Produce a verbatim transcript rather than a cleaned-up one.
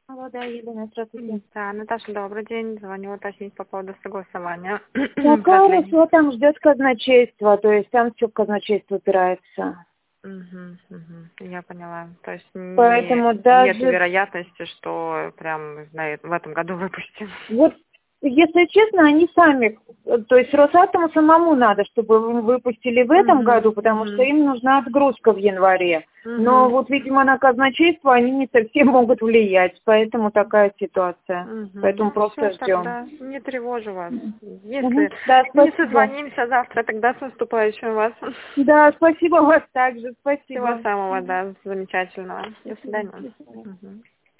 Алло, да, Елена, здравствуйте. Да, Наташа, добрый день. Звоню уточнить по поводу согласования. Пока все там ждет казначейство, то есть там все в казначейство упирается. Угу, угу, я поняла. То есть не, Поэтому нет даже, вероятности, что прям на э- в этом году выпустим. вот, если честно, они сами, то есть Росатому самому надо, чтобы вы выпустили в этом Угу, году, потому что угу, им нужна отгрузка в январе. Но угу. вот, видимо, на казначейство они не совсем могут влиять, поэтому такая ситуация. Угу. Поэтому Все просто ждем. тогда, не тревожу вас. Мгм. Если Да, не спасибо. созвонимся завтра, тогда с наступающим вас. Да, спасибо вас также, Всего спасибо. самого, да, замечательного. До Спасибо. свидания. До свидания. Мгм.